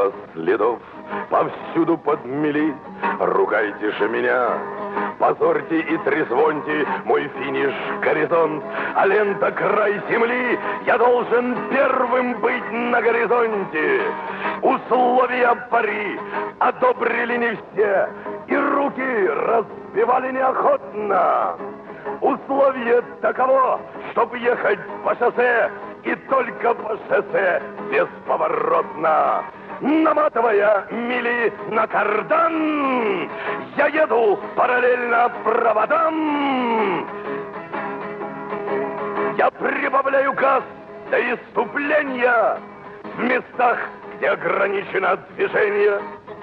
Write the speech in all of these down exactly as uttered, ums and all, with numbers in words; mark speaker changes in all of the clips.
Speaker 1: мало следов, повсюду подмели. Ругайте же меня, позорьте и трезвоньте мой финиш горизонт, а лента край земли, я должен первым быть на горизонте. Условия пари одобрили не все, и руки разбивали неохотно. Условие таково, чтобы ехать по шоссе, и только по шоссе бесповоротно. Наматывая мили на кардан, я еду параллельно проводам. Я прибавляю газ до исступления в местах, где ограничено движение.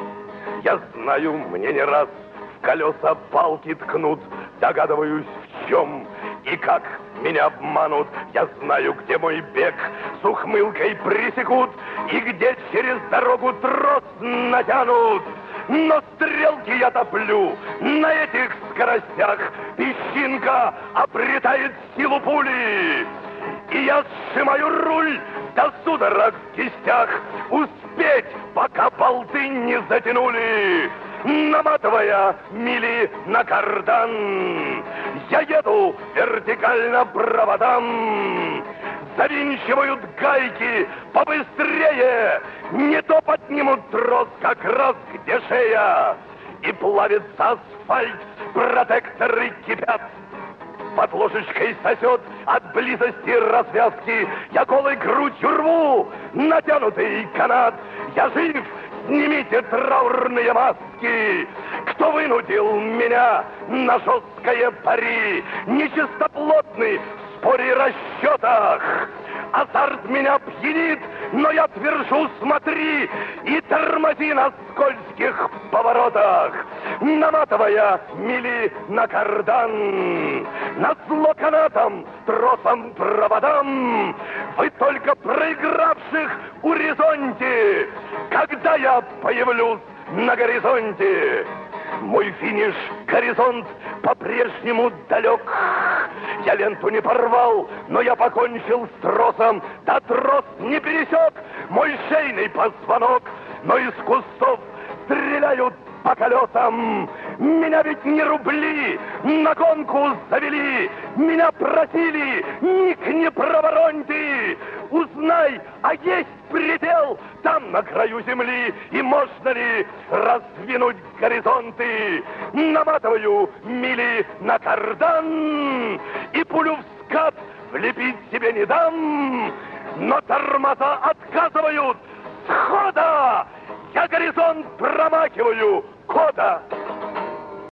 Speaker 1: Я знаю, мне не раз в колеса палки ткнут, догадываюсь, в чем и как меня обманут. Я знаю, где мой бег с ухмылкой пресекут и где через дорогу трос натянут. Но стрелки я топлю на этих скоростях. Песчинка обретает силу пули. И я сжимаю руль до судорог в кистях. Успеть, пока болты не затянули. Наматывая мили на кардан, я еду вертикально проводам. Завинчивают гайки побыстрее, не то поднимут трос как раз где шея. И плавится асфальт, протекторы кипят. Под ложечкой сосет от близости развязки. Я голой грудью рву натянутый канат. Я жив, снимите траурные маски. Кто вынудил меня на жесткое пари? Нечистоплотный в споре и расчетах. Азарт меня пьянит, но я твержу, смотри, и тормози на скользких поворотах. Наматывая мили на кардан, назло канатам, тросам, проводам, вы только проигравших у горизонте, когда я появлюсь на горизонте. Мой финиш, горизонт, по-прежнему далек. Я ленту не порвал, но я покончил с тросом. Да трос не пересек мой шейный позвонок, но из кустов стреляют по колесам. Меня ведь не рубли на гонку завели. Меня просили, никни провороньте. Узнай, а есть предел там на краю земли, и можно ли раздвинуть горизонты? Наматываю мили на кардан, и пулю в скат влепить себе не дам. Но тормоза отказывают с хода. Я горизонт промакиваю, кода.